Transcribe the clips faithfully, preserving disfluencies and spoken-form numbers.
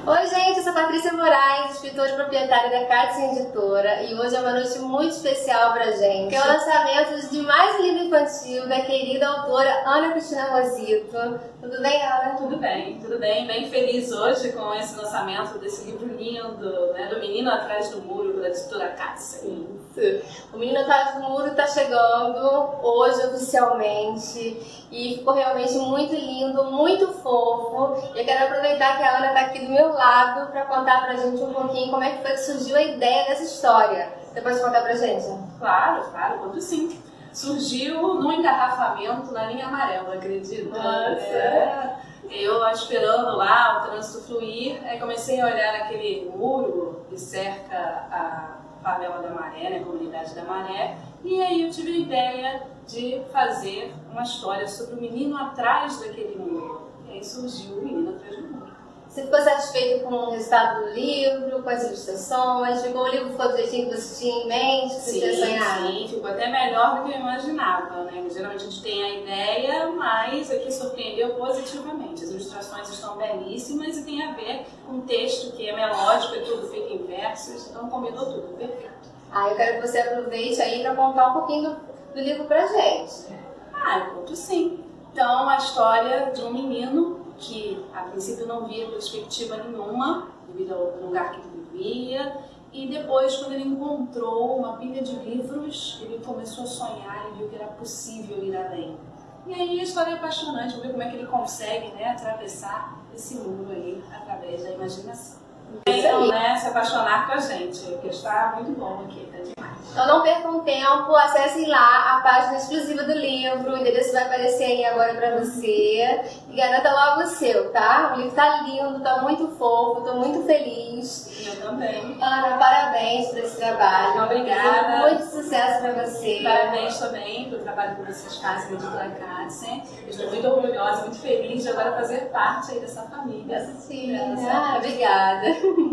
Oi gente, eu sou Patrícia Moraes, escritora e proprietária da Cátia Editora, e hoje é uma noite muito especial pra gente, que é o lançamento de mais um livro infantil da querida autora Ana Cristina Rosito. Tudo bem, Ana? Tudo bem, tudo bem. Bem feliz hoje com esse lançamento desse livro lindo, né, do Menino Atrás do Muro, da editora Cátia. Isso. O Menino Atrás do Muro está chegando hoje oficialmente e ficou realmente muito lindo, muito fofo. Eu quero aproveitar que a Ana está aqui do meu lado para contar pra gente um pouquinho como é que foi que surgiu a ideia dessa história. Você pode contar pra gente? Claro, claro, conto sim. Surgiu num engarrafamento na linha amarela, acredita? Nossa! É, eu esperando lá o trânsito fluir, aí comecei a olhar aquele muro que cerca a favela da Maré, né, a comunidade da Maré, e aí eu tive a ideia de fazer uma história sobre o menino atrás daquele muro. E aí surgiu o Menino Atrás do Muro. Você ficou satisfeito com o resultado do livro, com as ilustrações? Ficou o livro ficou do jeitinho que você tinha em mente, que você Sim, tinha sonhado? sim, ficou até melhor do que eu imaginava, né? Geralmente a gente tem a ideia, mas aqui surpreendeu positivamente. As ilustrações estão belíssimas e tem a ver com o texto que é melódico e tudo fica em versos, então combinou tudo, perfeito. Ah, eu quero que você aproveite aí para contar um pouquinho do, do livro pra gente. Ah, eu conto sim. Então, a história de um menino que a princípio não via perspectiva nenhuma devido ao lugar que ele vivia, e depois, quando ele encontrou uma pilha de livros, ele começou a sonhar e viu que era possível ir além. E aí a história é apaixonante, ver como é que ele consegue, né, atravessar esse muro aí através da imaginação. Então, né, se apaixonar com a gente, porque está muito bom aqui, tá demais. Então não percam tempo, acessem lá a página exclusiva do livro, o endereço vai aparecer aí agora pra você e garanta logo o seu, tá? O livro tá lindo, tá muito fofo, tô muito feliz. Eu também. Ana, parabéns por esse trabalho. Obrigada. Muito sucesso pra você. Parabéns também pelo trabalho que vocês fazem na Editora Cátia. Eu estou muito orgulhosa, muito feliz de agora fazer parte aí dessa família. Sim, ah, obrigada.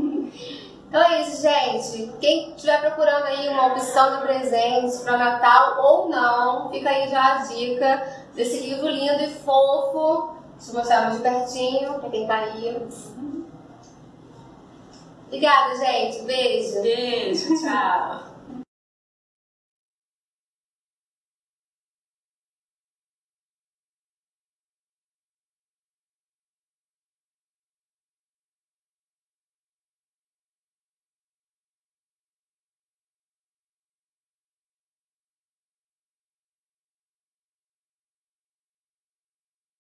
Então é isso, gente. Quem estiver procurando aí uma opção de presente para Natal ou não, fica aí já a dica desse livro lindo e fofo. Deixa eu mostrar mais de pertinho para quem tá aí. Obrigada, gente. Beijo. Beijo, tchau.